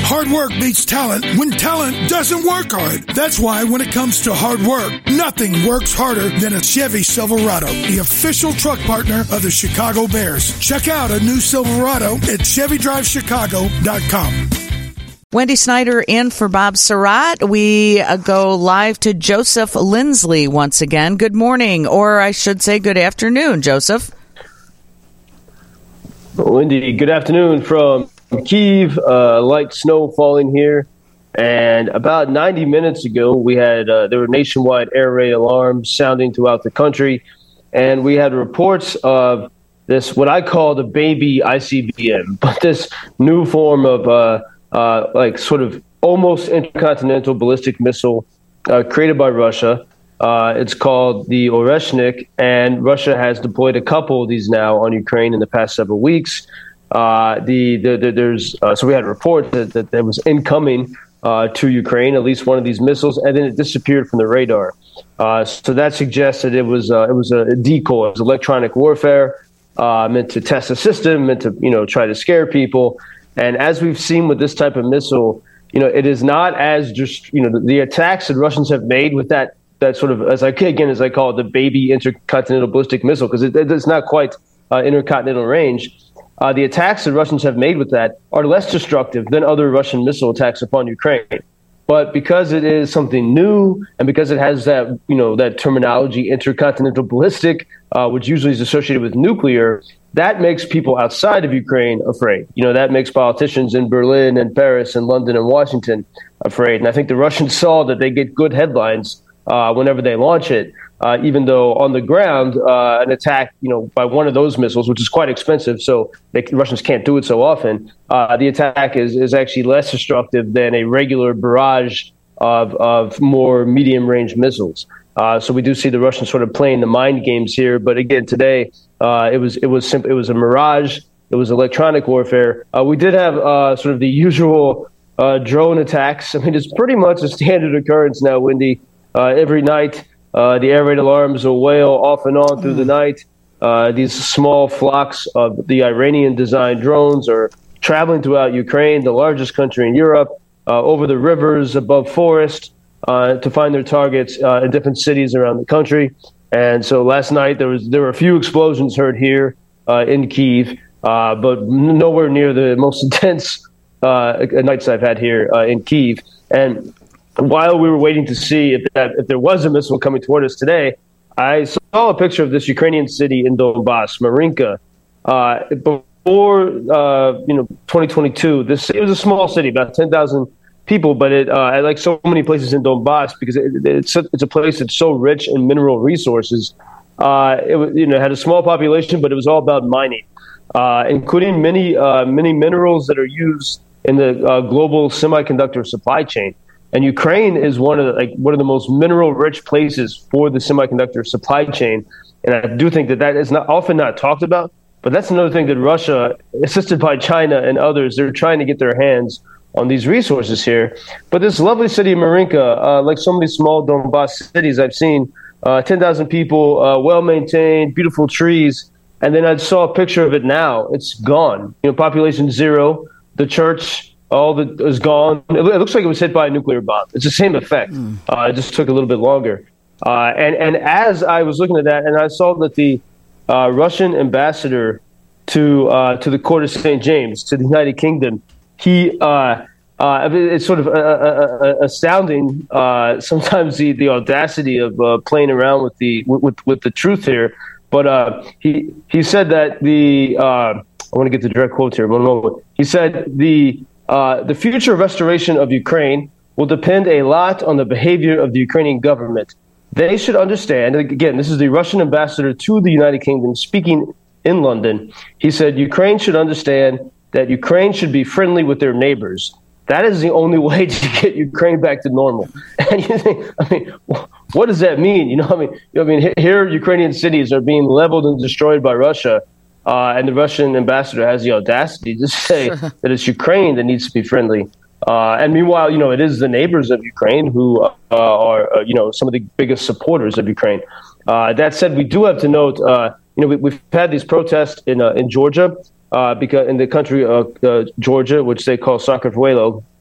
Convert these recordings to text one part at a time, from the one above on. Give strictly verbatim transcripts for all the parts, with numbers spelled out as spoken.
Hard work beats talent when talent doesn't work hard. That's why when it comes to hard work, nothing works harder than a Chevy Silverado, the official truck partner of the Chicago Bears. Check out a new Silverado at Chevy Drive Chicago dot com. Wendy Snyder in for Bob Surratt. We uh, go live to Joseph Lindsley once again. Good morning, or I should say good afternoon, Joseph. Wendy, good afternoon from Kyiv. Uh, light snow falling here. And about ninety minutes ago, we had uh, there were nationwide air raid alarms sounding throughout the country. And we had reports of this, what I call the baby I C B M, but this new form of uh, Uh, like sort of almost intercontinental ballistic missile uh, created by Russia. Uh, it's called the Oreshnik, and Russia has deployed a couple of these now on Ukraine in the past several weeks. Uh, the, the, the there's uh, so we had a report that, that there was incoming uh, to Ukraine, at least one of these missiles, and then it disappeared from the radar. Uh, so that suggests that it was uh, it was a decoy, it was electronic warfare uh, meant to test the system, meant to you know try to scare people. And as we've seen with this type of missile, you know, it is not as just, you know, the, the attacks that Russians have made with that, that sort of, as I again, as I call it, the baby intercontinental ballistic missile, because it, it's not quite uh, intercontinental range. Uh, the attacks that Russians have made with that are less destructive than other Russian missile attacks upon Ukraine. But because it is something new, and because it has that, you know, that terminology, intercontinental ballistic, uh, which usually is associated with nuclear, that makes people outside of Ukraine afraid. You know, that makes politicians in Berlin and Paris and London and Washington afraid. And I think the Russians saw that they get good headlines uh, whenever they launch it, uh, even though on the ground, uh, an attack, you know, by one of those missiles, which is quite expensive, so they, Russians can't do it so often, uh, the attack is, is actually less destructive than a regular barrage of, of more medium-range missiles. Uh, so we do see the Russians sort of playing the mind games here. But again, today uh, it was it was simple. It was a mirage. It was electronic warfare. Uh, we did have uh, sort of the usual uh, drone attacks. I mean, it's pretty much a standard occurrence now, Wendy. Uh, every night, uh, the air raid alarms will wail off and on through the night. Uh, these small flocks of the Iranian-designed drones are traveling throughout Ukraine, the largest country in Europe, uh, over the rivers, above forest. Uh, to find their targets uh, in different cities around the country. And so last night there was there were a few explosions heard here uh, in Kyiv, uh, but nowhere near the most intense uh, nights I've had here uh, in Kyiv. And while we were waiting to see if that, if there was a missile coming toward us today, I saw a picture of this Ukrainian city in Donbass, Marinka. Uh, before uh, you know twenty twenty-two, this it was a small city, about ten thousand people, but it, uh, like so many places in Donbass, because it, it's a, it's a place that's so rich in mineral resources. Uh, it was, you know, had a small population, but it was all about mining, uh, including many uh, many minerals that are used in the uh, global semiconductor supply chain. And Ukraine is one of the, like one of the most mineral-rich places for the semiconductor supply chain. And I do think that that is not often not talked about. But that's another thing that Russia, assisted by China and others, they're trying to get their hands on these resources here. But this lovely city of Marinka, uh, like so many small Donbass cities I've seen, uh, ten thousand people, uh, well-maintained, beautiful trees. And then I saw a picture of it now. It's gone. You know, population zero. The church, all the is gone. It, it looks like it was hit by a nuclear bomb. It's the same effect. Mm. Uh, it just took a little bit longer. Uh, and, and as I was looking at that, and I saw that the uh, Russian ambassador to uh, to the Court of Saint James, to the United Kingdom, he uh, uh, it's sort of uh, uh, uh, astounding. Uh, sometimes the, the audacity of uh, playing around with the with with the truth here. But uh, he he said that the uh, I want to get the direct quote here. One moment. He said the uh, the future restoration of Ukraine will depend a lot on the behavior of the Ukrainian government. They should understand. And again, this is the Russian ambassador to the United Kingdom speaking in London. He said Ukraine should understand that Ukraine should be friendly with their neighbors. That is the only way to get Ukraine back to normal. And you think, I mean, what does that mean? You know, I mean, you know, I mean, here Ukrainian cities are being leveled and destroyed by Russia, uh, and the Russian ambassador has the audacity to say that it's Ukraine that needs to be friendly. Uh, and meanwhile, you know, it is the neighbors of Ukraine who uh, are, uh, you know, some of the biggest supporters of Ukraine. Uh, that said, we do have to note, uh, you know, we, we've had these protests in uh, in Georgia. Uh, because in the country of uh, Georgia, which they call Sakartvelo,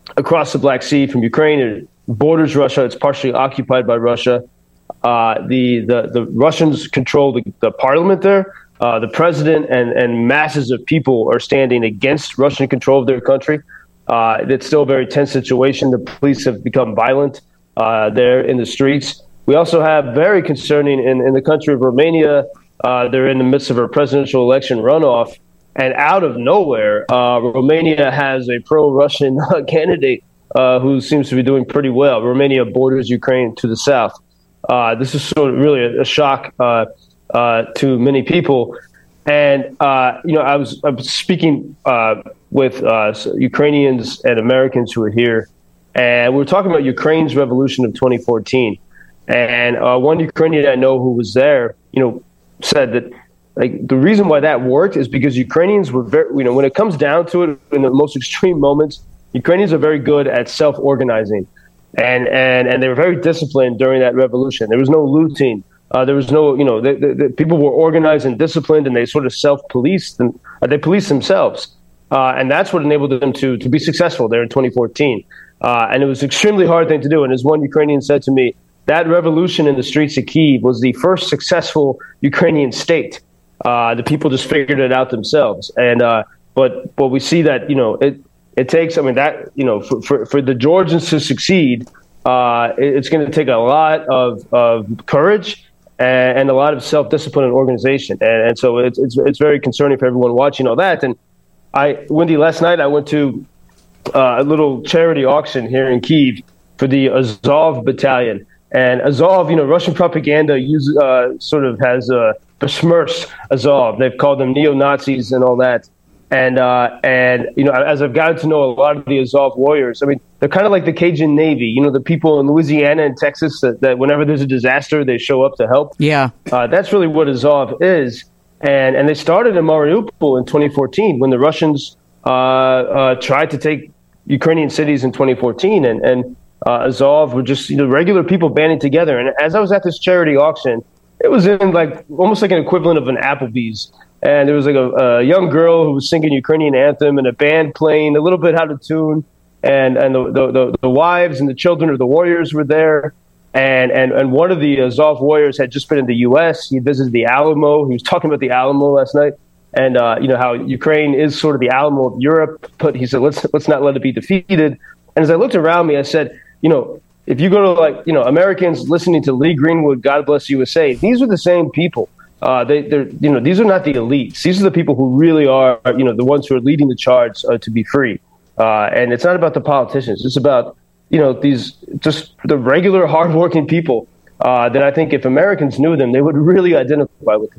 across the Black Sea from Ukraine. It borders Russia. It's partially occupied by Russia. Uh, the, the the Russians control the, the parliament there. Uh, the president and, and masses of people are standing against Russian control of their country. Uh, it's still a very tense situation. The police have become violent uh, there in the streets. We also have very concerning in, in the country of Romania. Uh, they're in the midst of a presidential election runoff. And out of nowhere, uh, Romania has a pro-Russian candidate uh, who seems to be doing pretty well. Romania borders Ukraine to the south. Uh, this is sort of really a, a shock uh, uh, to many people. And, uh, you know, I was, I was speaking uh, with uh, Ukrainians and Americans who are here, and we were talking about Ukraine's revolution of twenty fourteen. And uh, one Ukrainian I know who was there, you know, said that like the reason why that worked is because Ukrainians were very, you know, when it comes down to it, in the most extreme moments, Ukrainians are very good at self-organizing, and and and they were very disciplined during that revolution. There was no looting. Uh, there was no, you know, the, the, the people were organized and disciplined, and they sort of self-policed, and uh, they policed themselves, uh, and that's what enabled them to to be successful there in twenty fourteen. Uh, and it was an extremely hard thing to do. And as one Ukrainian said to me, that revolution in the streets of Kyiv was the first successful Ukrainian state. Uh, the people just figured it out themselves. And uh, but but we see that, you know, it it takes, I mean, that, you know, for, for, for the Georgians to succeed, uh, it, it's going to take a lot of, of courage and, and a lot of self-discipline and organization. And, and so it's, it's it's very concerning for everyone watching all that. And I, Wendy, last night I went to uh, a little charity auction here in Kyiv for the Azov battalion. And Azov, you know, Russian propaganda use, uh, sort of has uh, besmirched Azov. They've called them neo-Nazis and all that. And, uh, and you know, as I've gotten to know a lot of the Azov warriors, I mean, they're kind of like the Cajun Navy, you know, the people in Louisiana and Texas that, that whenever there's a disaster, they show up to help. Yeah. Uh, that's really what Azov is. And and they started in Mariupol in twenty fourteen when the Russians uh, uh, tried to take Ukrainian cities in twenty fourteen. And, and uh, Azov were just, you know, regular people banding together. And as I was at this charity auction, it was in like almost like an equivalent of an Applebee's. And there was like a, a young girl who was singing Ukrainian anthem and a band playing a little bit out of tune. And and the, the, the, the wives and the children of the warriors were there. And, and and one of the Azov warriors had just been in the U S. He visited the Alamo. He was talking about the Alamo last night. And, uh, you know, how Ukraine is sort of the Alamo of Europe. But he said, let's let's not let it be defeated. And as I looked around me, I said, you know, if you go to, like, you know, Americans listening to Lee Greenwood, God Bless U S A, these are the same people. Uh, they, they're, you know, these are not the elites. These are the people who really are, you know, the ones who are leading the charge uh, to be free. Uh, and it's not about the politicians. It's about, you know, these just the regular, hardworking people uh, that I think if Americans knew them, they would really identify with them.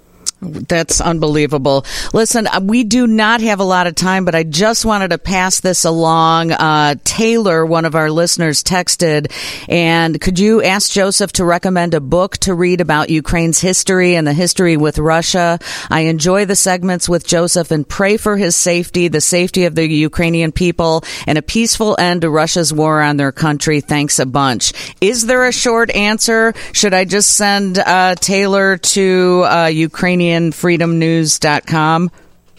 That's unbelievable. Listen, we do not have a lot of time, but I just wanted to pass this along. Uh, Taylor, one of our listeners, texted, and could you ask Joseph to recommend a book to read about Ukraine's history and the history with Russia? I enjoy the segments with Joseph and pray for his safety, the safety of the Ukrainian people, and a peaceful end to Russia's war on their country. Thanks a bunch. Is there a short answer? Should I just send uh, Taylor to uh, Ukrainian freedom news dot com?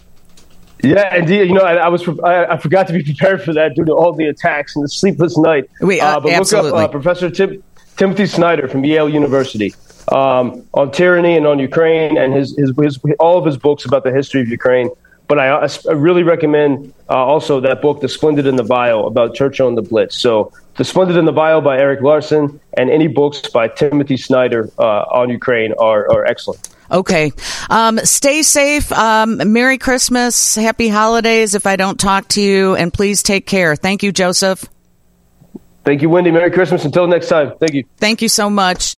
Yeah, indeed. You know, I, I was I, I forgot to be prepared for that due to all the attacks and the sleepless night. We, uh, uh, but absolutely. Look up uh, Professor Tim, Timothy Snyder from Yale University um, on tyranny and on Ukraine, and his, his his all of his books about the history of Ukraine. But I, I really recommend uh, also that book, The Splendid and the Vile, about Churchill and the Blitz. So The Splendid and the Vile by Eric Larson, and any books by Timothy Snyder uh, on Ukraine are, are excellent. Okay. Um, stay safe. Um, Merry Christmas. Happy holidays if I don't talk to you. And please take care. Thank you, Joseph. Thank you, Wendy. Merry Christmas. Until next time. Thank you. Thank you so much.